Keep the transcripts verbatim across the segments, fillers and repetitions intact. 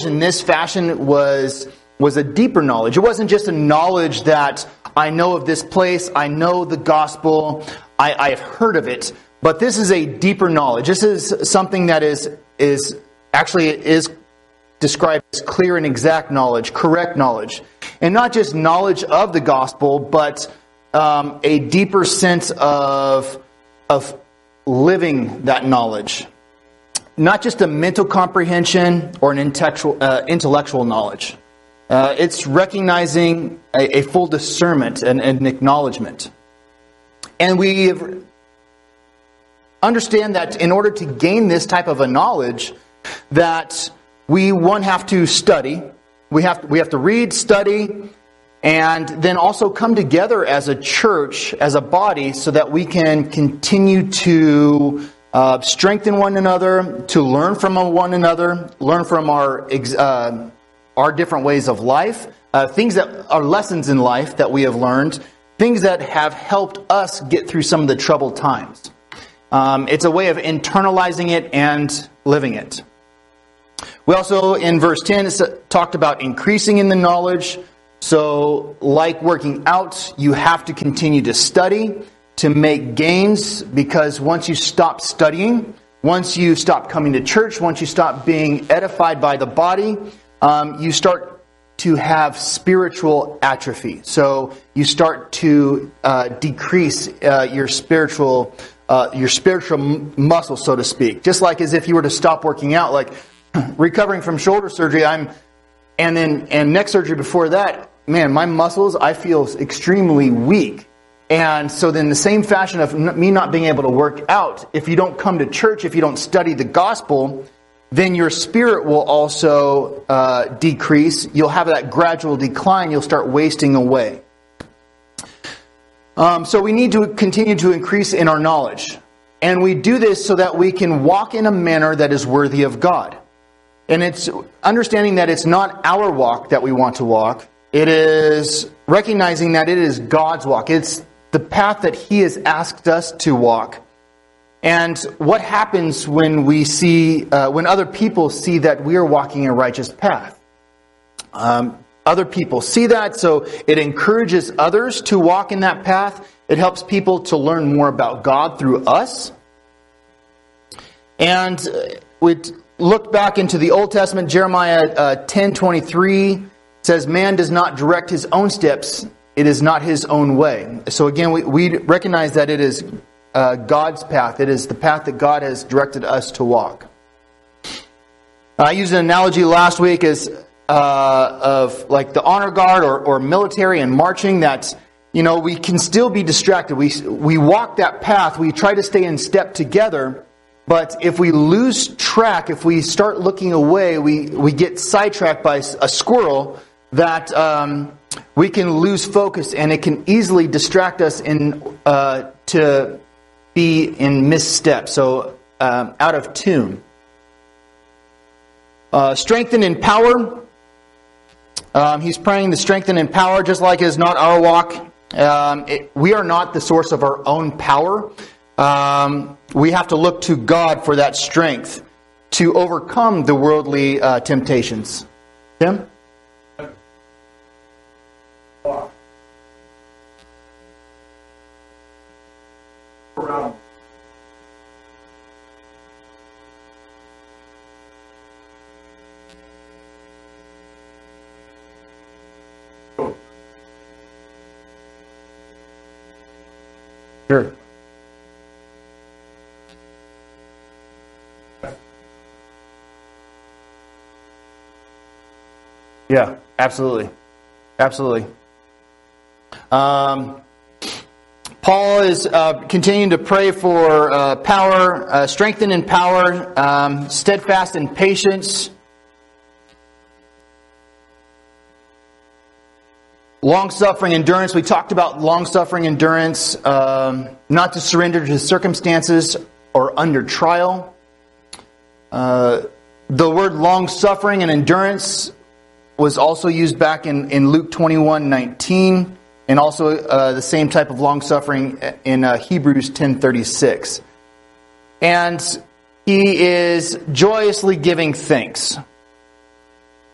knowledge in this fashion was was a deeper knowledge. It wasn't just a knowledge that I know of this place, I know the gospel, I, I have heard of it, but this is a deeper knowledge. This is something that is is actually is described as clear and exact knowledge, correct knowledge, and not just knowledge of the gospel, but um, a deeper sense of of living that knowledge. Not just a mental comprehension or an intellectual uh, intellectual knowledge. Uh, it's recognizing a, a full discernment and, and an acknowledgement. And we understand that in order to gain this type of a knowledge, that we, one, have to study. We have, we have to read, study, and then also come together as a church, as a body, so that we can continue to uh, strengthen one another, to learn from one another, learn from our uh, our different ways of life, uh, things that are lessons in life that we have learned, things that have helped us get through some of the troubled times. Um, it's a way of internalizing it and living it. We also, in verse ten, it's talked about increasing in the knowledge. So, like working out, you have to continue to study, to make gains, because once you stop studying, once you stop coming to church, once you stop being edified by the body, um, you start to have spiritual atrophy. So, you start to uh, decrease uh, your spiritual uh, your spiritual muscle, so to speak. Just like as if you were to stop working out, like recovering from shoulder surgery, I'm And then, and neck surgery before that, man, my muscles, I feel extremely weak. And so then the same fashion of me not being able to work out, if you don't come to church, if you don't study the gospel, then your spirit will also uh, decrease. You'll have that gradual decline. You'll start wasting away. Um, so we need to continue to increase in our knowledge. And we do this so that we can walk in a manner that is worthy of God. And it's understanding that it's not our walk that we want to walk. It is recognizing that it is God's walk. It's the path that He has asked us to walk. And what happens when we see, uh, when other people see that we are walking a righteous path? Um, other people see that, so it encourages others to walk in that path. It helps people to learn more about God through us. And we look back into the Old Testament, Jeremiah uh, ten twenty-three says, "Man does not direct his own steps; it is not his own way." So again, we, we recognize that it is uh, God's path. It is the path that God has directed us to walk. I used an analogy last week as uh, of like the honor guard or, or military and marching. That you know we can still be distracted. We we walk that path. We try to stay in step together. But if we lose track, if we start looking away, we, we get sidetracked by a squirrel, that um, we can lose focus and it can easily distract us in uh, to be in misstep, so um, out of tune. Uh, strengthen in power. Um, he's praying to strengthen in power, just like it is not our walk. Um, it, we are not the source of our own power. Um, we have to look to God for that strength to overcome the worldly uh, temptations. Tim? Sure. Yeah, absolutely. Absolutely. Um, Paul is uh, continuing to pray for uh, power, uh, strengthen in power, um, steadfast in patience, long-suffering endurance. We talked about long-suffering endurance, um, not to surrender to circumstances or under trial. Uh, the word long-suffering and endurance was also used back in, in Luke twenty-one nineteen, and also uh, the same type of long-suffering in uh, Hebrews ten thirty-six. And he is joyously giving thanks.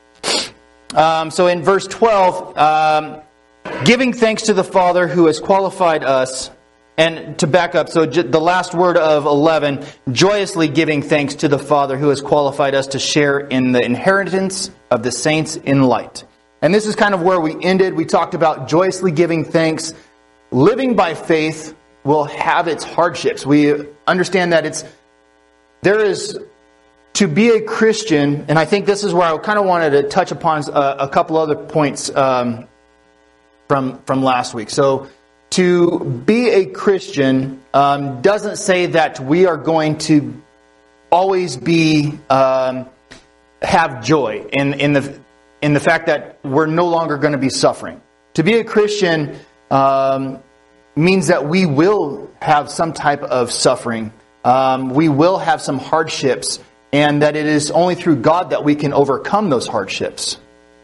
Um, so in verse twelve, um, giving thanks to the Father who has qualified us, and to back up, so j- the last word of eleven, joyously giving thanks to the Father who has qualified us to share in the inheritance of the saints in light. And this is kind of where we ended. We talked about joyously giving thanks. Living by faith will have its hardships. We understand that it's there is to be a Christian, and I think this is where I kind of wanted to touch upon a, a couple other points um, from from last week. So, to be a Christian um, doesn't say that we are going to always be um, have joy in in the in the fact that we're no longer going to be suffering. To be a Christian um, means that we will have some type of suffering. Um, we will have some hardships, and that it is only through God that we can overcome those hardships.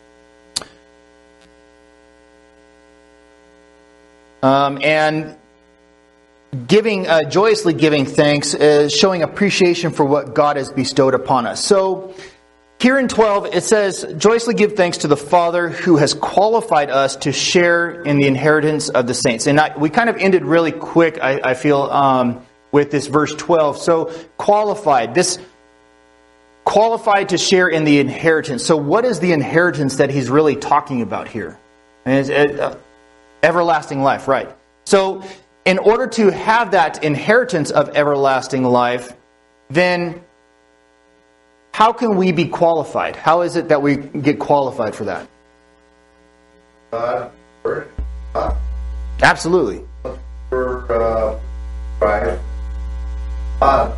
Um, and giving, uh, joyously giving thanks is showing appreciation for what God has bestowed upon us. So here in twelve, it says, joyously give thanks to the Father who has qualified us to share in the inheritance of the saints. And I, we kind of ended really quick, I, I feel, um, with this verse twelve. So qualified, this qualified to share in the inheritance. So what is the inheritance that he's really talking about here? And it's, it, uh, everlasting life, right? So in order to have that inheritance of everlasting life, then how can we be qualified? How is it that we get qualified for that? God, for God. Absolutely. For uh, Christ. God.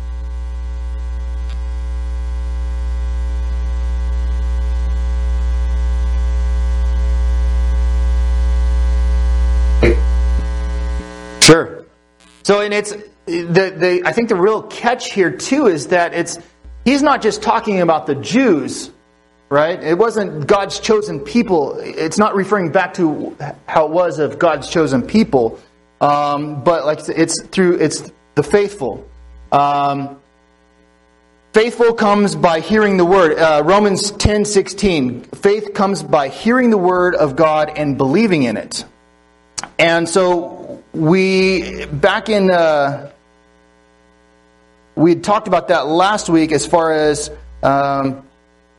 Sure. So, and it's the the. I think the real catch here too is that it's he's not just talking about the Jews, right? It wasn't God's chosen people. It's not referring back to how it was of God's chosen people, um, but like it's through it's the faithful. Um, faithful comes by hearing the word. Uh, Romans ten sixteen. Faith comes by hearing the word of God and believing in it. And so we, back in, uh, we had talked about that last week as far as um,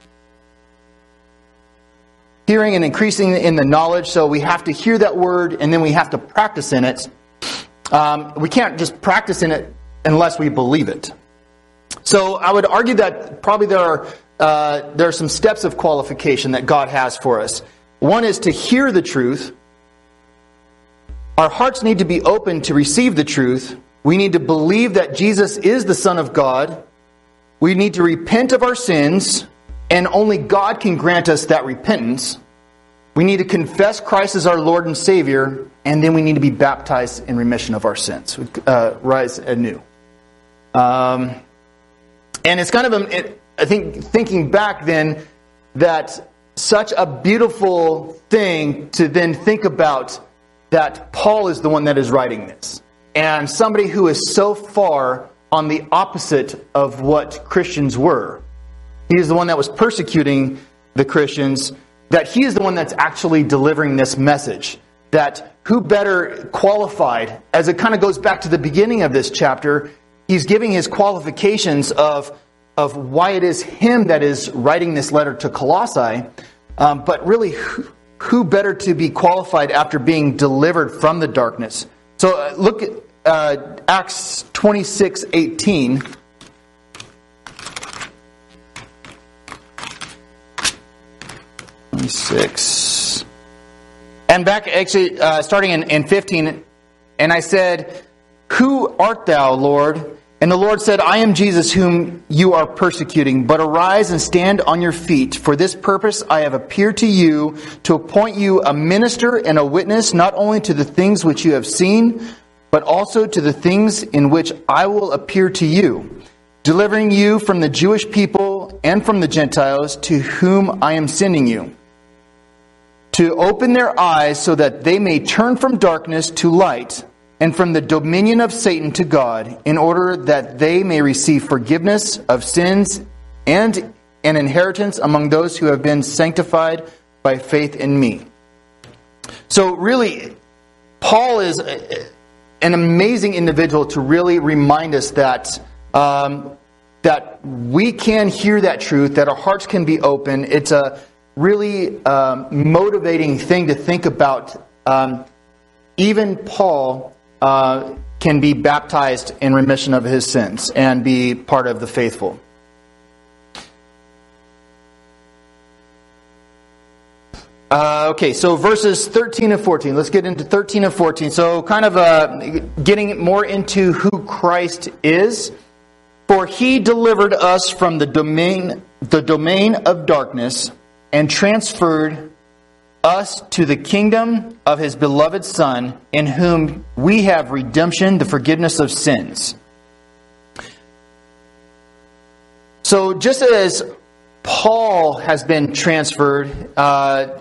hearing and increasing in the knowledge. So we have to hear that word and then we have to practice in it. Um, we can't just practice in it unless we believe it. So I would argue that probably there are uh, there are some steps of qualification that God has for us. One is to hear the truth. Our hearts need to be open to receive the truth. We need to believe that Jesus is the Son of God. We need to repent of our sins, and only God can grant us that repentance. We need to confess Christ as our Lord and Savior, and then we need to be baptized in remission of our sins. Uh, rise anew. Um, and it's kind of, a, it, I think, thinking back then, that such a beautiful thing to then think about that Paul is the one that is writing this. And somebody who is so far on the opposite of what Christians were. He is the one that was persecuting the Christians, that he is the one that's actually delivering this message. That who better qualified, as it kind of goes back to the beginning of this chapter, he's giving his qualifications of, of why it is him that is writing this letter to Colossae. Um, but really, who, who better to be qualified after being delivered from the darkness? So uh, look at uh, Acts twenty-six eighteen. twenty-six. And back, actually, uh, starting in, in fifteen, and I said, "Who art thou, Lord?" And the Lord said, "I am Jesus whom you are persecuting. But arise and stand on your feet. For this purpose I have appeared to you, to appoint you a minister and a witness, not only to the things which you have seen, but also to the things in which I will appear to you, delivering you from the Jewish people and from the Gentiles to whom I am sending you, to open their eyes so that they may turn from darkness to light, and from the dominion of Satan to God, in order that they may receive forgiveness of sins and an inheritance among those who have been sanctified by faith in me. So really, Paul is an amazing individual to really remind us that um, that we can hear that truth, that our hearts can be open. It's a really um, motivating thing to think about. Um, even Paul uh, can be baptized in remission of his sins and be part of the faithful. Uh, okay, so verses thirteen and fourteen. Let's get into thirteen and fourteen. So kind of uh, getting more into who Christ is. For he delivered us from the domain, the domain of darkness and transferred us to the kingdom of his beloved Son, in whom we have redemption, the forgiveness of sins. So just as Paul has been transferred, uh,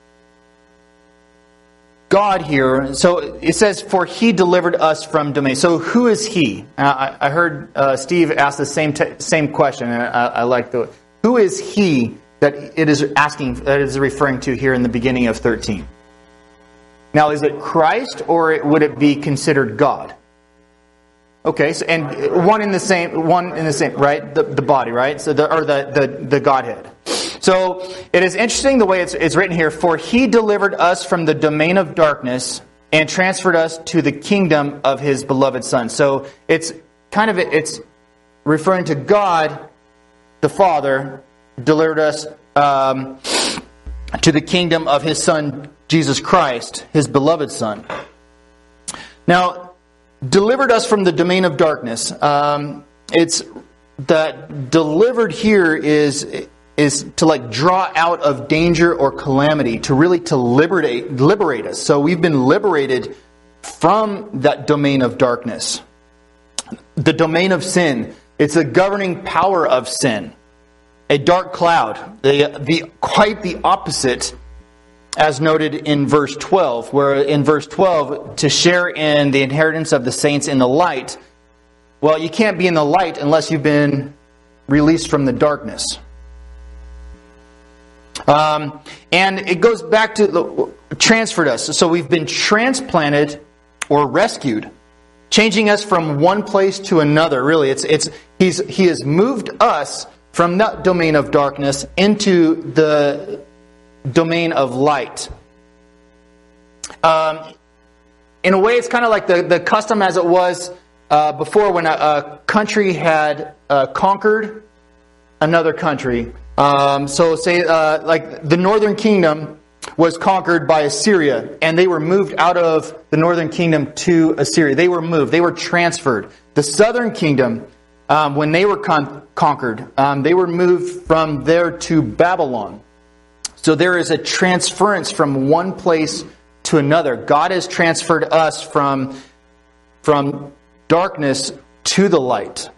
God here, so it says, for he delivered us from domain. So who is he? Uh, I, I heard uh, Steve ask the same t- same question, and I, I like the, who is he that it is asking, that it is referring to here in the beginning of thirteen? Now, is it Christ, or would it be considered God? Okay, so, and one in the same, one in the same, right? The, the body, right? So the, or the, the, the Godhead. So it is interesting the way it's, it's written here. For he delivered us from the domain of darkness and transferred us to the kingdom of his beloved Son. So it's kind of, it's referring to God, the Father, delivered us um, to the kingdom of his Son, Jesus Christ, his beloved Son. Now, delivered us from the domain of darkness. Um, it's that delivered here is is to like draw out of danger or calamity, to really to liberate liberate us. So we've been liberated from that domain of darkness, the domain of sin. It's a governing power of sin, a dark cloud, the the quite the opposite, as noted in verse twelve, where in verse twelve, to share in the inheritance of the saints in the light. Well, you can't be in the light unless you've been released from the darkness. Um, and it goes back to transferred us. So we've been transplanted or rescued, changing us from one place to another. Really, it's it's he's he has moved us from that domain of darkness into the domain of light. Um, in a way, it's kind of like the, the custom as it was uh, before when a, a country had uh, conquered another country. Um, so say uh, like the northern kingdom was conquered by Assyria, and they were moved out of the northern kingdom to Assyria. They were moved. They were transferred. The southern kingdom, um, when they were con- conquered, um, they were moved from there to Babylon. So there is a transference from one place to another. God has transferred us from, from darkness to the light.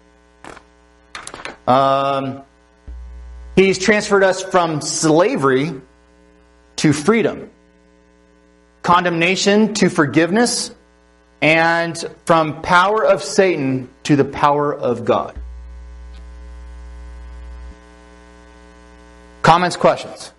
Um, he's transferred us from slavery to freedom, condemnation to forgiveness, and from power of Satan to the power of God. Comments, questions?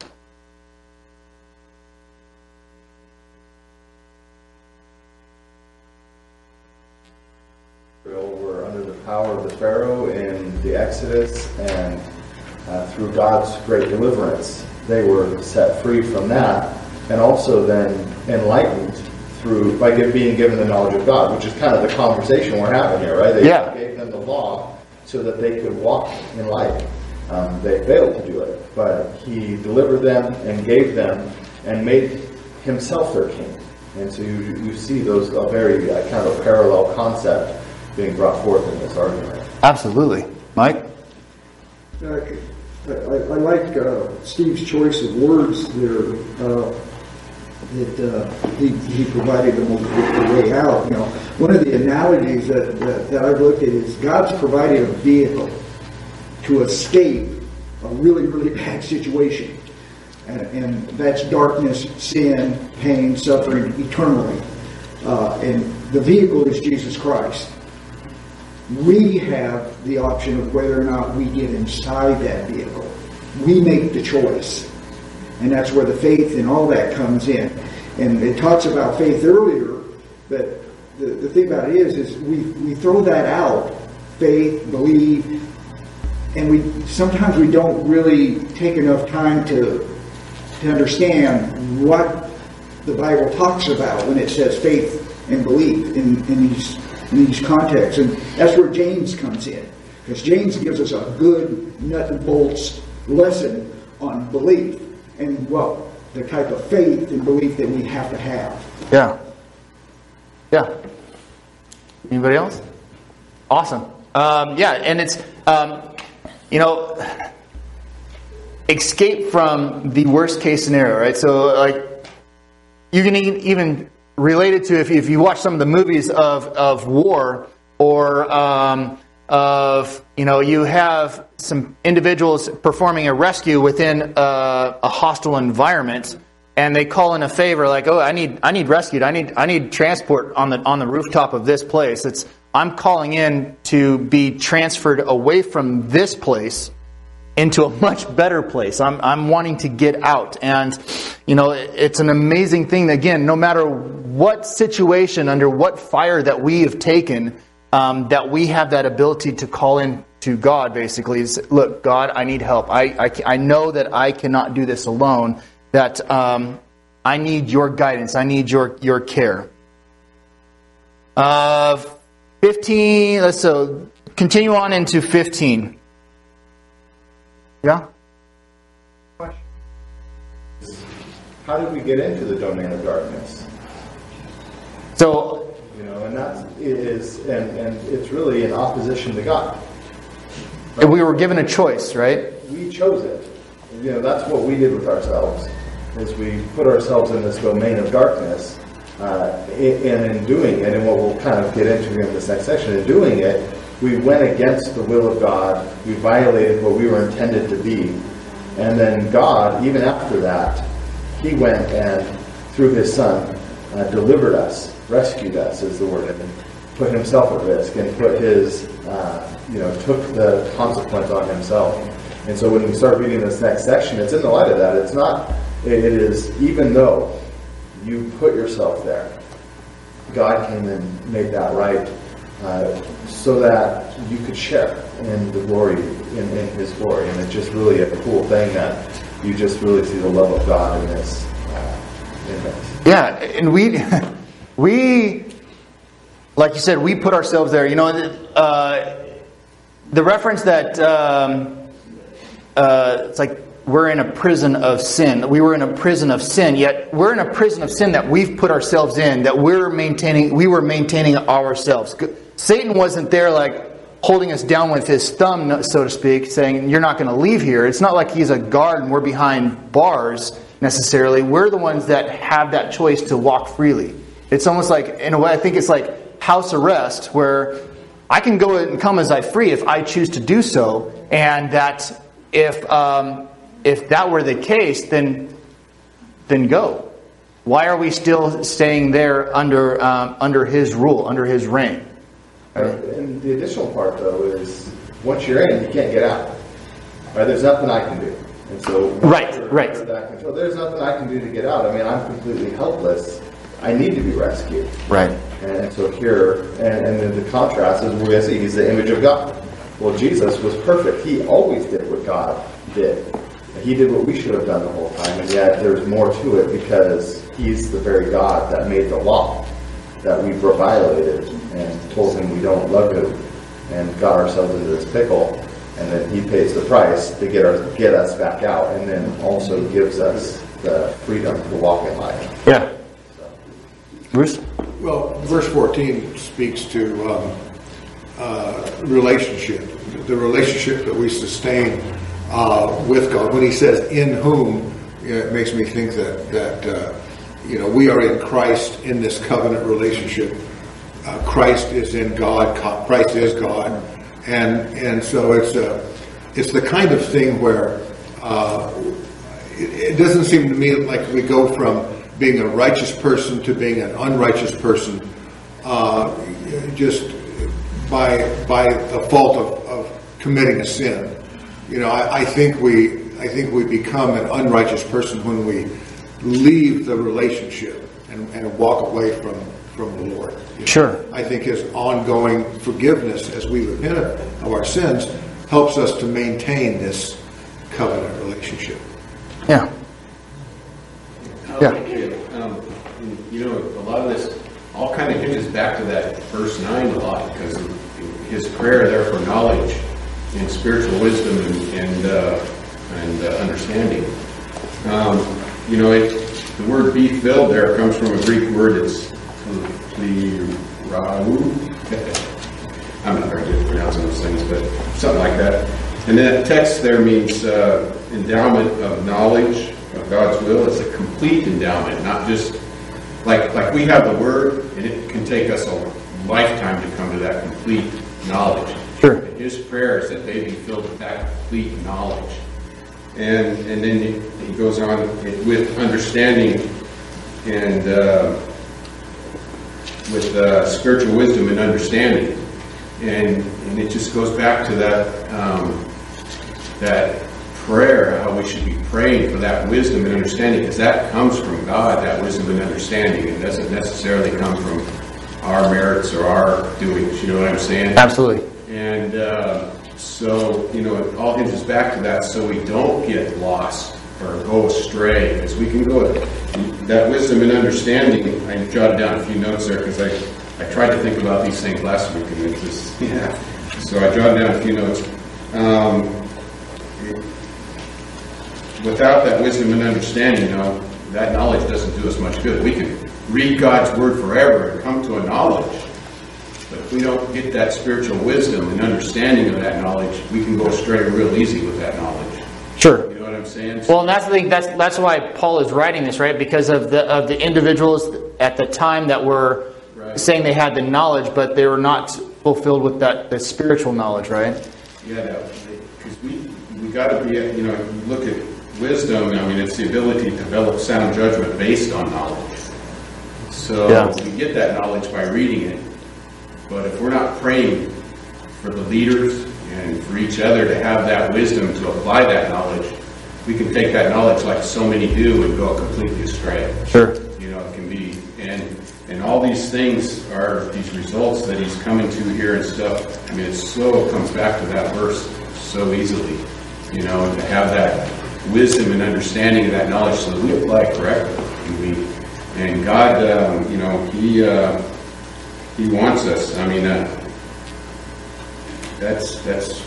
We're under the power of the Pharaoh in the Exodus, and uh, through God's great deliverance, they were set free from that, and also then enlightened through by give, being given the knowledge of God, which is kind of the conversation we're having here, right? They yeah. gave them the law so that they could walk in light. Um, they failed to do it, but He delivered them and gave them and made Himself their king. And so you you see those a very uh, kind of a parallel concept being brought forth in this argument. Absolutely, Mike. Uh, I, I like uh, Steve's choice of words there. Uh, that uh, he, he provided them a way out. You know, one of the analogies that, that, that I've looked at is God's provided a vehicle to escape a really, really bad situation. And, and that's darkness, sin, pain, suffering eternally. Uh, and the vehicle is Jesus Christ. We have the option of whether or not we get inside that vehicle. we make the choice. And that's where the faith and all that comes in. And it talks about faith earlier, but the, the thing about it is, is we, we throw that out, faith, believe, and we sometimes we don't really take enough time to to understand what the Bible talks about when it says faith and belief in, in these in these contexts. And that's where James comes in. Because James gives us a good nut and bolts lesson on belief and what the type of faith and belief that we have to have. Yeah. Yeah. Anybody else? Awesome. Um, yeah, and it's, um, you know, escape from the worst case scenario, right? So, like, you can even relate it to if you, if you watch some of the movies of, of war or um, of, you know, you have some individuals performing a rescue within a, a hostile environment, and they call in a favor like, "Oh, I need I need rescued. I need I need transport on the on the rooftop of this place." It's I'm calling in to be transferred away from this place into a much better place. I'm I'm wanting to get out. And, you know, it's an amazing thing. Again, no matter what situation, under what fire that we have taken, um, that we have that ability to call in to God, basically. Is, look, God, I need help. I, I, I know that I cannot do this alone, that um, I need your guidance. I need your, your care. Uh, fifteen, let's so continue on into fifteen. Yeah? How did we get into the domain of darkness? So, you know, and that is, and, and it's really in opposition to God. Right? We were given a choice, right? We chose it. You know, that's what we did with ourselves, is we put ourselves in this domain of darkness, uh, and in doing it, and what we'll kind of get into in this next section, in doing it, we went against the will of God. We violated what we were intended to be. And then God, even after that, He went and, through His Son, uh, delivered us, rescued us, is the word, and put Himself at risk, and put His, uh, you know, took the consequence on Himself. And so when we start reading this next section, it's in the light of that. It's not, it is, even though you put yourself there, God came and made that right, uh, so that you could share in the glory, in, in His glory. And it's just really a cool thing that you just really see the love of God in this. Uh, in this. Yeah, and we, we, like you said, we put ourselves there. You know, uh, the reference that um, uh, it's like we're in a prison of sin. We were in a prison of sin, yet we're in a prison of sin that we've put ourselves in, that we're maintaining, we were maintaining ourselves. Satan wasn't there like holding us down with his thumb, so to speak, saying, you're not going to leave here. It's not like he's a guard and we're behind bars necessarily. We're the ones that have that choice to walk freely. It's almost like, in a way, I think it's like house arrest, where I can go and come as I free if I choose to do so, and that if um, if that were the case, then then go. Why are we still staying there under um, under his rule, under his reign? Right. And the additional part, though, is once you're in, you can't get out. Right? There's nothing I can do. And so, right, right. Control, there's nothing I can do to get out. I mean, I'm completely helpless. I need to be rescued. Right. And so here, and, and then the contrast is we see he's the image of God. Well, Jesus was perfect. He always did what God did. He did what we should have done the whole time, and yet there's more to it because He's the very God that made the law that we violated and told Him we don't love Him and got ourselves into this pickle, and then He pays the price to get our, get us back out, and then also gives us the freedom to walk in life. Yeah. So. Bruce? Well, verse fourteen speaks to um, uh, relationship, the relationship that we sustain uh, with God. When He says "in whom," you know, it makes me think that that uh, you know we are in Christ in this covenant relationship. Uh, Christ is in God. Christ is God, and and so it's a it's the kind of thing where uh, it, it doesn't seem to me like we go from being a righteous person to being an unrighteous person, uh, just by by the fault of, of committing a sin. You know, I, I think we I think we become an unrighteous person when we leave the relationship and, and walk away from, from the Lord. You know? Sure. I think His ongoing forgiveness as we repent of our sins helps us to maintain this covenant relationship. Yeah. Yeah. Um, you know, a lot of this all kind of hinges back to that verse nine a lot, because his prayer there for knowledge and spiritual wisdom and and, uh, and uh, understanding. Um, you know, it, the word "be filled" there comes from a Greek word. It's plirau. I'm not very good at pronouncing those things, but something like that. And that text there means uh, endowment of knowledge of God's will. It's a complete endowment, not just like like we have the Word, and it can take us a lifetime to come to that complete knowledge. Sure. And His prayer is that they be filled with that complete knowledge. And and then he, he goes on with understanding and uh, with uh, spiritual wisdom and understanding. And and it just goes back to that um, that prayer, how we should be praying for that wisdom and understanding, because that comes from God, that wisdom and understanding. It doesn't necessarily come from our merits or our doings. You know what I'm saying? Absolutely. And uh, so, you know, it all hinges back to that, so we don't get lost or go astray, because we can go that wisdom and understanding. I jotted down a few notes there because I. I tried to think about these things last week, and it just, yeah. So I jotted down a few notes. Um, without that wisdom and understanding, you know, that knowledge doesn't do us much good. We can read God's Word forever and come to a knowledge, but if we don't get that spiritual wisdom and understanding of that knowledge, we can go astray real easy with that knowledge. Sure. You know what I'm saying? Well, and that's the thing. That's that's why Paul is writing this, right? Because of the of the individuals at the time that were saying they had the knowledge, but they were not fulfilled with that the spiritual knowledge, right? Yeah, because we we got to be, you know, you look at wisdom. I mean, it's the ability to develop sound judgment based on knowledge. So yeah. we get that knowledge by reading it, but if we're not praying for the leaders and for each other to have that wisdom to apply that knowledge, we can take that knowledge like so many do and go completely astray. Sure. You know, it can be and. And all these things are these results that he's coming to here and stuff. I mean, it so comes back to that verse so easily, you know, and to have that wisdom and understanding of that knowledge so that we apply it correctly. And, we, and God, um, you know, He uh, He wants us. I mean, uh, that's that's.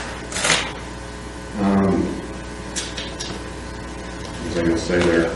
Um, what was I going to say there?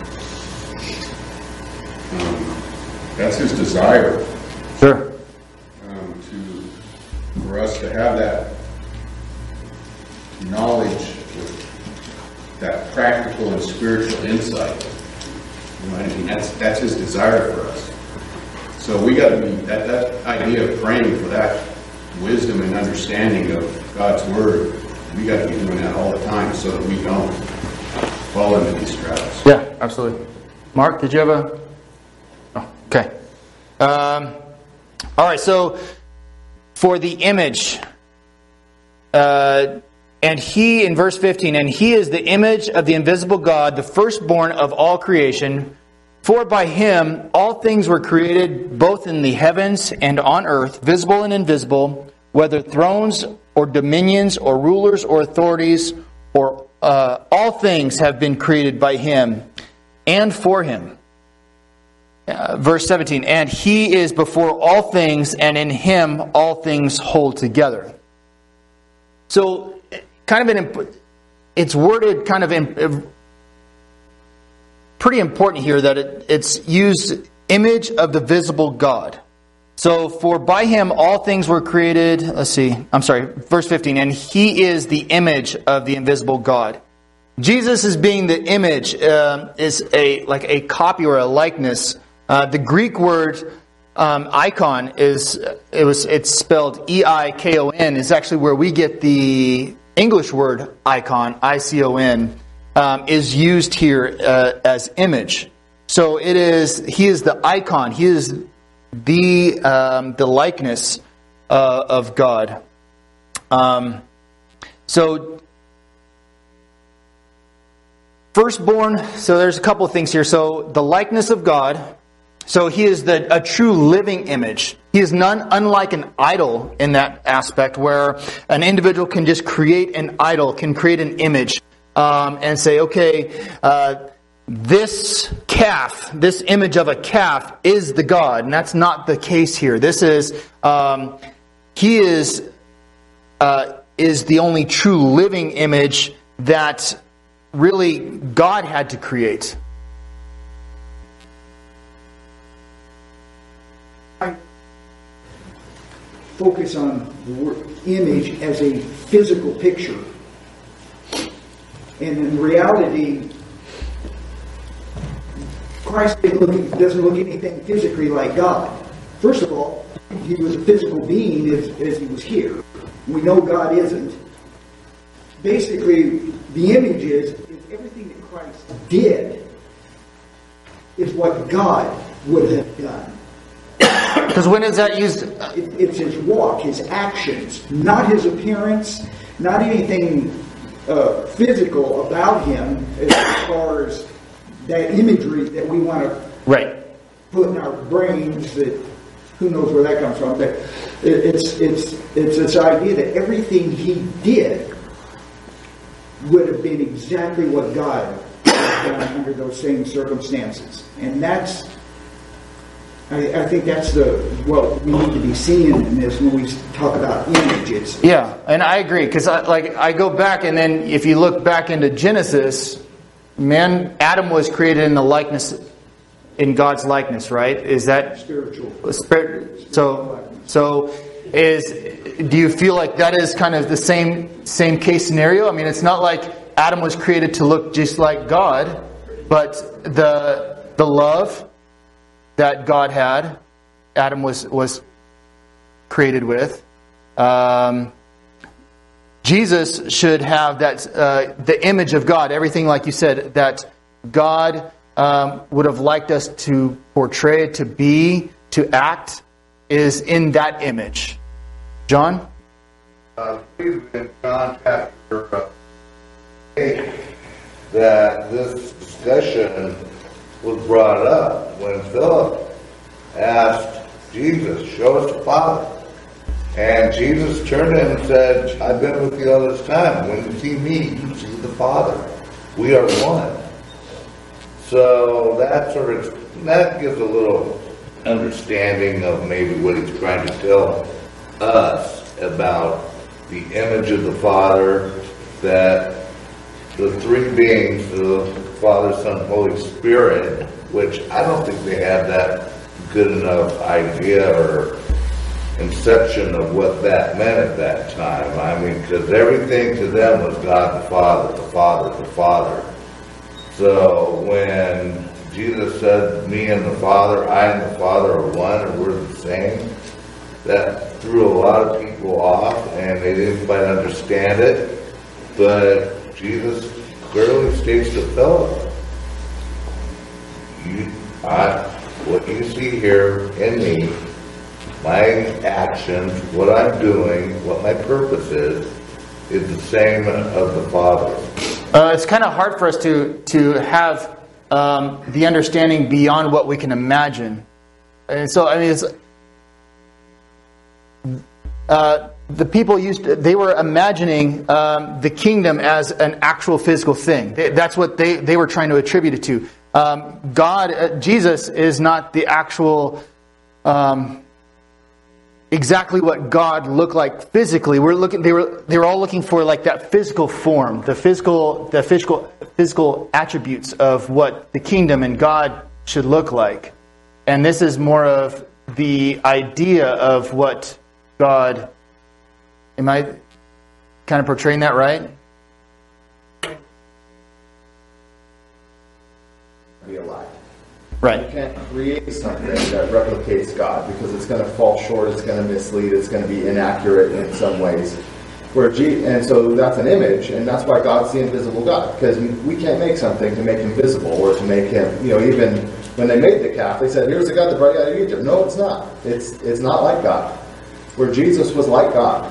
Um, That's His desire. Sure. Um, to for us to have that knowledge, that practical and spiritual insight. You know, I mean, that's that's His desire for us. So we got to be that that idea of praying for that wisdom and understanding of God's Word. We got to be doing that all the time so that we don't fall into these traps. Yeah, absolutely. Mark, did you have a? Okay. Um, all right, so for the image, uh, and he, in verse fifteen, and he is the image of the invisible God, the firstborn of all creation. For by him all things were created, both in the heavens and on earth, visible and invisible, whether thrones or dominions or rulers or authorities, or uh, all things have been created by him and for him. Uh, verse seventeen, and he is before all things, and in him all things hold together. So, kind of an, it's worded kind of in, pretty important here that it, it's used image of the visible God. So, for by him all things were created, let's see, I'm sorry, verse fifteen, and he is the image of the invisible God. Jesus is being the image, uh, is a like a copy or a likeness. Uh, the Greek word um, icon is it was it's spelled E I K O N is actually where we get the English word icon, I C O N, um, is used here uh, as image. So it is he is the icon. He is the um, the likeness uh, of God. Um, so firstborn, so there's a couple of things here. So the likeness of God. So he is the, a true living image. He is none unlike an idol in that aspect, where an individual can just create an idol, can create an image, um, and say, okay, uh, this calf, this image of a calf is the God. And that's not the case here. This is, um, he is, uh, is the only true living image that really God had to create. Focus on the word image as a physical picture. And in reality, Christ doesn't look anything physically like God. First of all, he was a physical being as, as he was here. We know God isn't. Basically, the image is, is everything that Christ did is what God would have done. Because when is that used? It, it's his walk, his actions, not his appearance, not anything uh, physical about him as far as that imagery that we want to right. put in our brains. That who knows where that comes from? But it, it's it's it's this idea that everything he did would have been exactly what God had done under those same circumstances, and that's. I, I think that's the what we need to be seeing in this when we talk about images. Yeah, and I agree, because I, like I go back, and then if you look back into Genesis, man, Adam was created in the likeness, in God's likeness, right? Is that spiritual? Spirit. So, so is do you feel like that is kind of the same same case scenario? I mean, it's not like Adam was created to look just like God, but the the love that God had, Adam was was created with. Um, Jesus should have that uh, the image of God, everything like you said that God um, would have liked us to portray, to be, to act, is in that image. John? Uh, in John chapter uh, eight, that this discussion was brought up when Philip asked Jesus, show us the Father. And Jesus turned to him and said, I've been with you all this time. When you see me, you see the Father. We are one. So that sort of, that gives a little understanding of maybe what he's trying to tell us about the image of the Father, that the three beings, the Father, Son, Holy Spirit, which I don't think they had that good enough idea or conception of what that meant at that time. I mean, because everything to them was God the Father, the Father, the Father. So when Jesus said, me and the Father, I and the Father are one, and we're the same, that threw a lot of people off, and they didn't quite understand it. But Jesus clearly states to Philip, you, I, what you see here in me, my actions, what I'm doing, what my purpose is, is the same of the Father. Uh, it's kind of hard for us to to have um, the understanding beyond what we can imagine, and so I mean, it's, uh, the people used to, they were imagining um, the kingdom as an actual physical thing. They, that's what they they were trying to attribute it to. Um, God, uh, Jesus, is not the actual. Um, Exactly what God looked like physically. We're looking. They were. They were all looking for like that physical form, the physical, the physical, physical attributes of what the kingdom and God should look like. And this is more of the idea of what God. Am I kind of portraying that right? Be alive. Right. You can't create something that replicates God because it's going to fall short, it's going to mislead, it's going to be inaccurate in some ways. Where G- and so that's an image, and that's why God's the invisible God, because we can't make something to make him visible or to make him, you know, even when they made the calf, they said, here's the God that brought you out of Egypt. No, it's not. It's it's not like God. Where Jesus was like God.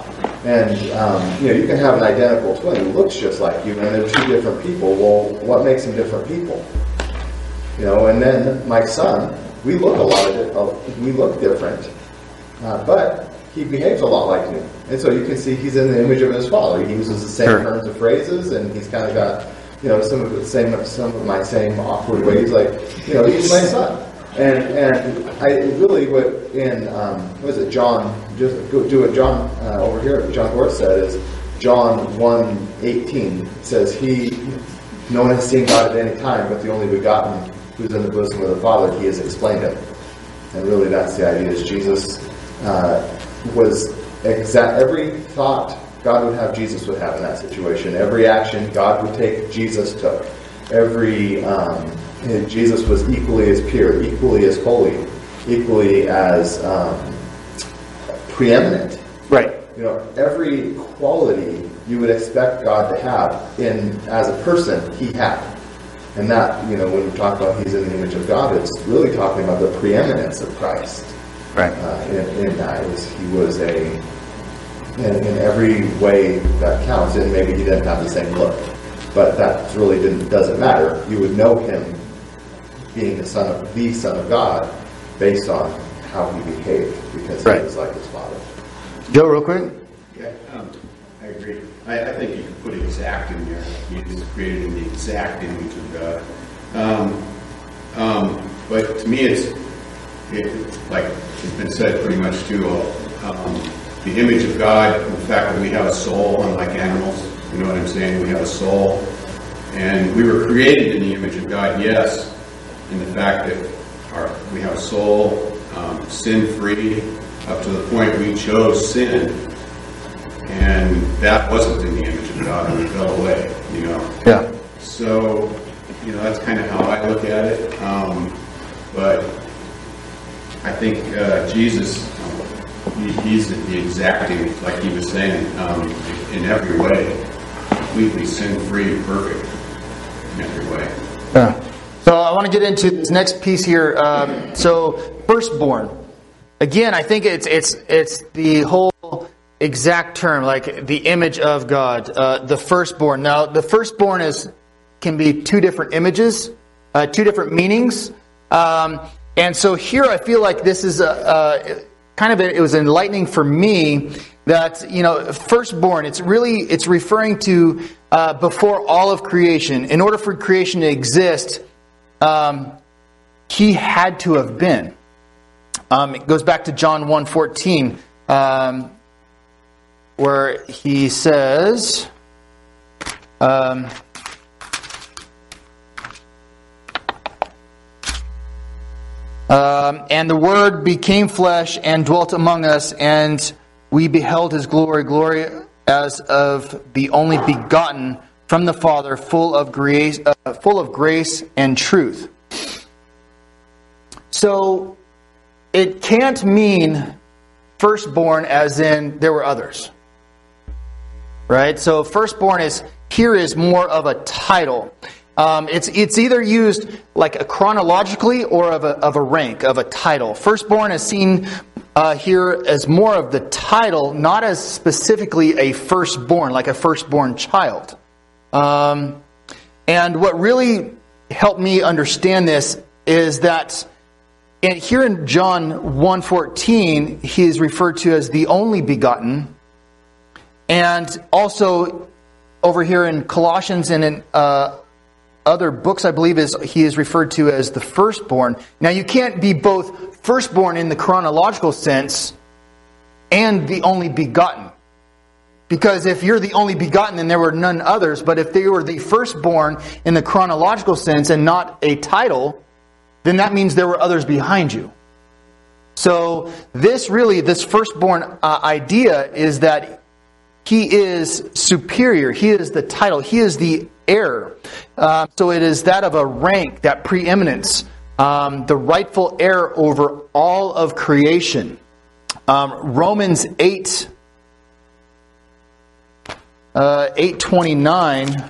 And um, you know, you can have an identical twin who looks just like you, and they're two different people. Well, what makes them different people? You know, and then my son, we look a lot of we look different, uh, but he behaves a lot like me. And so you can see he's in the image of his father. He uses the same Sure. terms of phrases, and he's kind of got, you know, some of the same some of my same awkward ways. Like, you know, he's my son. And and I really what in um, what is it John just go do what John uh, over here John Gorth said is John one eighteen says he no one has seen God at any time but the only begotten who's in the bosom of the Father, he has explained him. And really that's the idea is Jesus uh, was exact every thought God would have Jesus would have in that situation. Every action God would take Jesus took. Every um, Jesus was equally as pure, equally as holy, equally as um, preeminent. Right. You know, every quality you would expect God to have in as a person, he had. And that, you know, when we talk about he's in the image of God, it's really talking about the preeminence of Christ. Right. Uh, in, in that was, he was a, in, in every way that counts, and maybe he didn't have the same look. But that really didn't, doesn't matter. You would know him being the son of the Son of God based on how he behaved, because Right. he was like his father. Joe, real quick. Yeah, um, I agree. I, I think you could put exact in there. He is created in the exact image of God. Um, um, but to me, it's it, like it's been said pretty much too. Um, the image of God, the fact that we have a soul, unlike animals. You know what I'm saying? We have a soul, and we were created in the image of God. Yes. And the fact that our, we have a soul, um, sin-free, up to the point we chose sin, and that wasn't in the image of God, and we fell away, you know. Yeah. So, you know, that's kind of how I look at it. Um, but I think uh, Jesus, he, he's the exact image, like he was saying, um, in every way, completely sin-free, perfect in every way. Yeah. So I want to get into this next piece here. Um, so firstborn. Again, I think it's it's it's the whole exact term, like the image of God, uh, the firstborn. Now, the firstborn is can be two different images, uh, two different meanings. Um, and so here, I feel like this is a, a kind of a, it was enlightening for me that, you know, firstborn. It's really it's referring to uh, before all of creation. In order for creation to exist, Um, he had to have been. Um, it goes back to John one fourteen, um, where he says, um, um, and the Word became flesh and dwelt among us, and we beheld his glory, glory as of the only begotten from the Father, full of grace, uh, full of grace and truth. So it can't mean firstborn as in there were others, right? So firstborn is here is more of a title. Um, it's it's either used like a chronologically or of a of a rank of a title. Firstborn is seen uh, here as more of the title, not as specifically a firstborn, like a firstborn child. Um, and what really helped me understand this is that and here in John one fourteen, he is referred to as the only begotten. And also over here in Colossians and in uh, other books, I believe is he is referred to as the firstborn. Now you can't be both firstborn in the chronological sense and the only begotten. Because if you're the only begotten, then there were none others. But if they were the firstborn in the chronological sense and not a title, then that means there were others behind you. So this really, this firstborn uh, idea is that he is superior. He is the title. He is the heir. Uh, so it is that of a rank, that preeminence, um, the rightful heir over all of creation. Um, Romans eight. Uh, eight twenty-nine.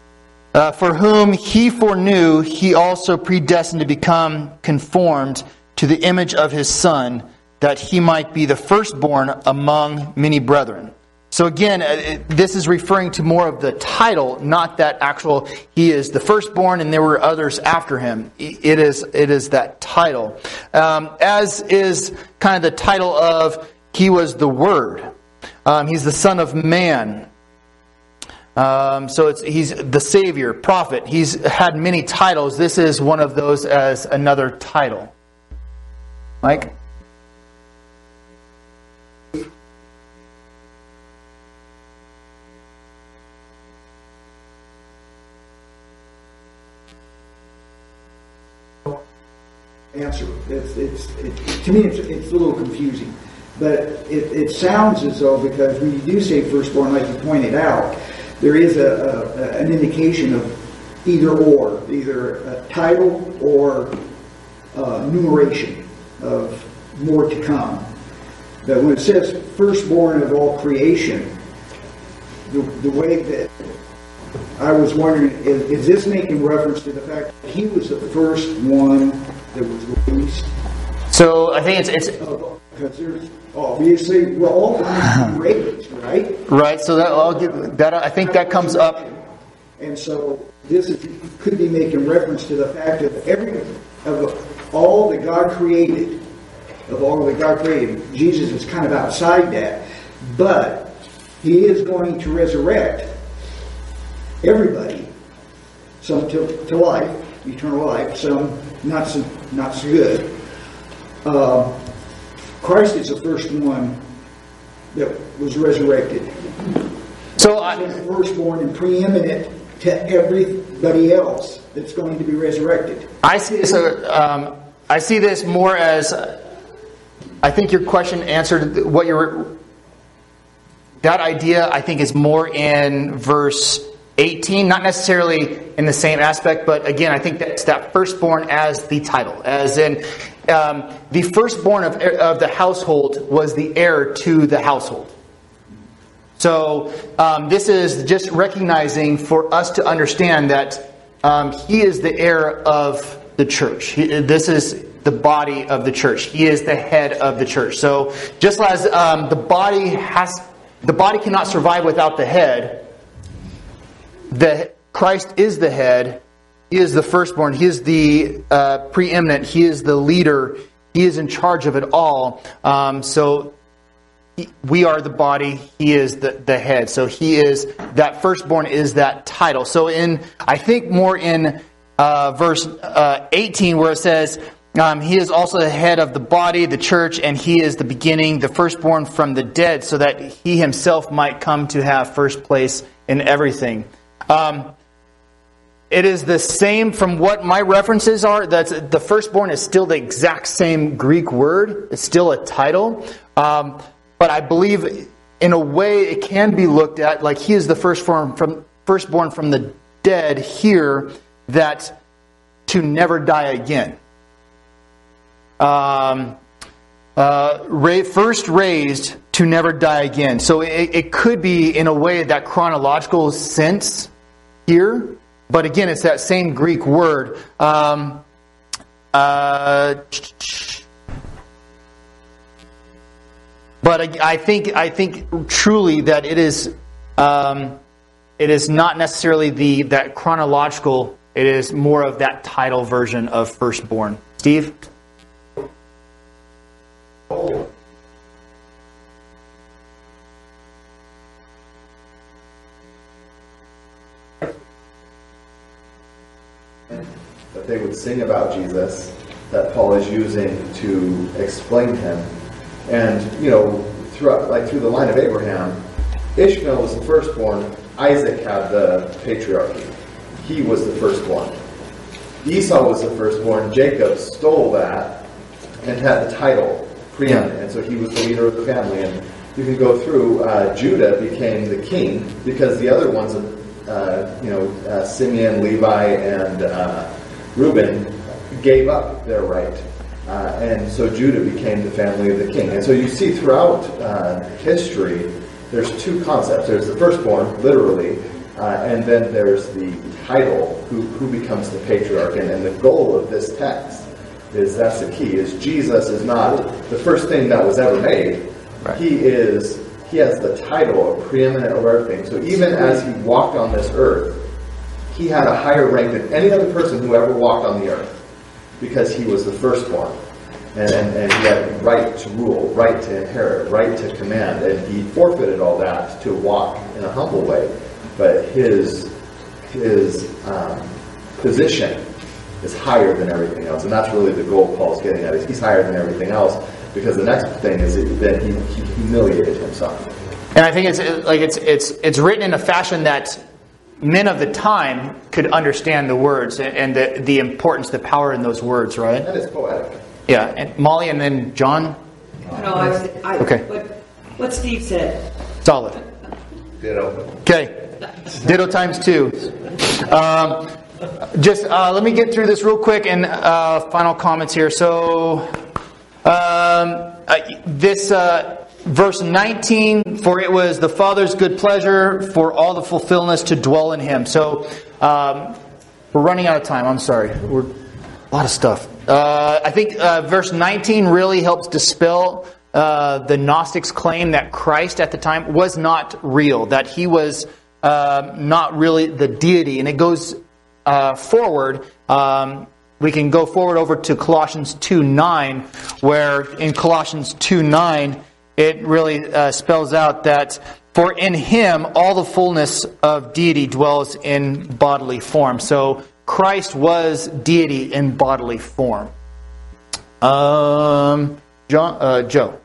Uh, for whom he foreknew, he also predestined to become conformed to the image of his Son, that he might be the firstborn among many brethren. So again, it, this is referring to more of the title, not that actual, he is the firstborn and there were others after him. It is it is that title. Um, as is kind of the title of, he was the Word. Um, he's the Son of Man. Um, so it's he's the Savior, Prophet. He's had many titles. This is one of those as another title. Mike? Answer. It's, it's, it, to me, it's, it's a little confusing. But it, it sounds as though, because when you do say firstborn, like you pointed out, there is a, a, an indication of either or, either a title or uh, numeration of more to come. But when it says firstborn of all creation, the, the way that I was wondering, is, is this making reference to the fact that he was the first one that was released? So I think it's it's because there's obviously we're all going to be raised, right? Right. So that I'll give that. I think that comes up. And so this is, could be making reference to the fact that every of all that God created, of all that God created, Jesus is kind of outside that, but He is going to resurrect everybody, some to, to life, eternal life, some not so not so good. Uh, Christ is the first one that was resurrected. So I, He's the firstborn and preeminent to everybody else that's going to be resurrected. I see. So um, I see this more as. I think your question answered what your. That idea, I think, is more in verse eighteen, not necessarily in the same aspect, but again, I think that's that firstborn as the title, as in um, the firstborn of of the household was the heir to the household. So um, this is just recognizing for us to understand that um, he is the heir of the church. He, this is the body of the church. He is the head of the church. So just as um, the body has, the body cannot survive without the head. The Christ is the head. He is the firstborn. He is the uh, preeminent. He is the leader. He is in charge of it all. Um, so he, we are the body. He is the, the head. So he is that firstborn is that title. So in I think more in uh, verse uh, eighteen where it says um, he is also the head of the body, the church, and he is the beginning, the firstborn from the dead, so that he himself might come to have first place in everything. Um, it is the same from what my references are. That's the firstborn is still the exact same Greek word. It's still a title. Um, but I believe in a way it can be looked at like he is the firstborn from, firstborn from the dead here, that to never die again. Um, uh, ra- first raised to never die again. So it, it could be in a way that chronological sense here, but again, it's that same Greek word. Um, uh, but I, I think I think truly that it is um, it is not necessarily the that chronological. It is more of that title version of firstborn. Steve? That they would sing about Jesus, that Paul is using to explain him. And, you know, throughout, like through the line of Abraham, Ishmael was the firstborn, Isaac had the patriarchy. He was the firstborn. Esau was the firstborn, Jacob stole that and had the title preeminent, and so he was the leader of the family. And you can go through, uh, Judah became the king because the other ones, uh, you know, uh, Simeon, Levi, and uh, Reuben gave up their right. Uh, and so Judah became the family of the king. And so you see throughout uh, history, there's two concepts. There's the firstborn, literally, uh, and then there's the title, who, who becomes the patriarch. And, and the goal of this text Is that's the key. Is Jesus is not the first thing that was ever made. Right. He is. He has the title of preeminent over everything. So even as he walked on this earth, he had a higher rank than any other person who ever walked on the earth, because he was the firstborn, and, and and he had right to rule, right to inherit, right to command, and he forfeited all that to walk in a humble way. But his his um, position is higher than everything else, and that's really the goal Paul's getting at. Is he's higher than everything else, because the next thing is that he, he humiliated himself. And I think it's like it's it's it's written in a fashion that men of the time could understand the words and the the importance, the power in those words, right? And it's poetic. Yeah, and Molly, and then John. No, I was. I, Okay. What, what Steve said. Solid. Ditto. Okay. Ditto times two. Um, just uh, let me get through this real quick and uh, final comments here. So um, uh, this uh, verse nineteen, for it was the Father's good pleasure for all the fulfillment to dwell in Him. So um, we're running out of time. I'm sorry. We're a lot of stuff. Uh, I think uh, verse nineteen really helps dispel uh, the Gnostics' claim that Christ at the time was not real, that He was uh, not really the deity. And it goes uh, forward. Um, we can go forward over to Colossians two nine, where in Colossians two nine, it really uh, spells out that for in Him all the fullness of deity dwells in bodily form. So Christ was deity in bodily form. Um, John, uh, Joe.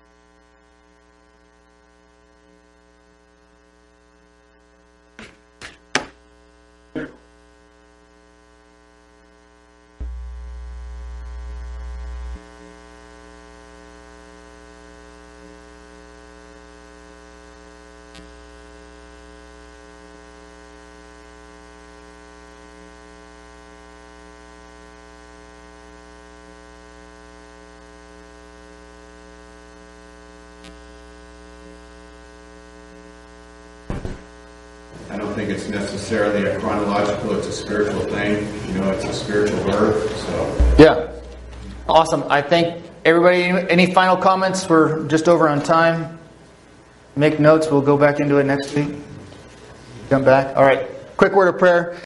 I don't think it's necessarily a chronological, it's a spiritual thing. You know, it's a spiritual birth, so. Yeah. Awesome. I thank everybody. Any final comments? We're just over on time. Make notes. We'll go back into it next week. Jump back. All right. Quick word of prayer.